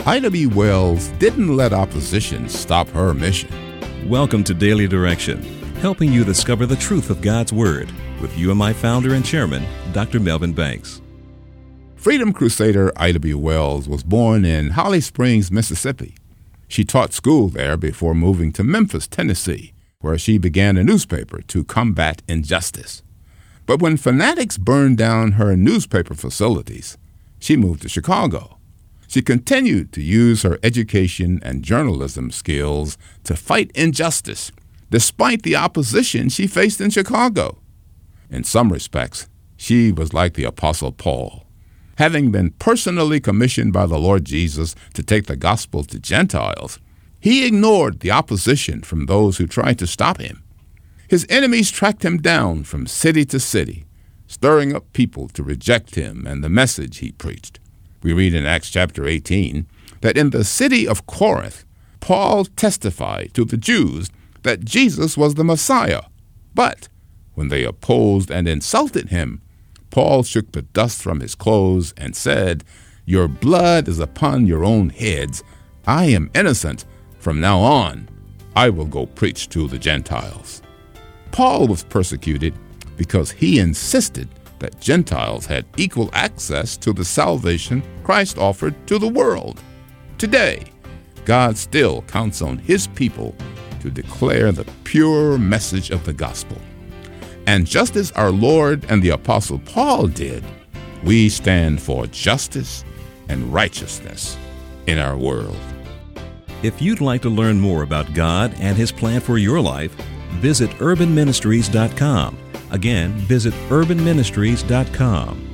Ida B. Wells didn't let opposition stop her mission. Welcome to Daily Direction, helping you discover the truth of God's Word with UMI founder and chairman, Dr. Melvin Banks. Freedom Crusader Ida B. Wells was born in Holly Springs, Mississippi. She taught school there before moving to Memphis, Tennessee, where she began a newspaper to combat injustice. But when fanatics burned down her newspaper facilities, she moved to Chicago. She continued to use her education and journalism skills to fight injustice, despite the opposition she faced in Chicago. In some respects, she was like the Apostle Paul. Having been personally commissioned by the Lord Jesus to take the gospel to Gentiles, he ignored the opposition from those who tried to stop him. His enemies tracked him down from city to city, stirring up people to reject him and the message he preached. We read in Acts chapter 18 that in the city of Corinth, Paul testified to the Jews that Jesus was the Messiah. But when they opposed and insulted him, Paul shook the dust from his clothes and said, "Your blood is upon your own heads. I am innocent. From now on, I will go preach to the Gentiles." Paul was persecuted because he insisted that Gentiles had equal access to the salvation Christ offered to the world. Today, God still counts on his people to declare the pure message of the gospel. And just as our Lord and the Apostle Paul did, we stand for justice and righteousness in our world. If you'd like to learn more about God and His plan for your life, visit urbanministries.com. Again, visit urbanministries.com.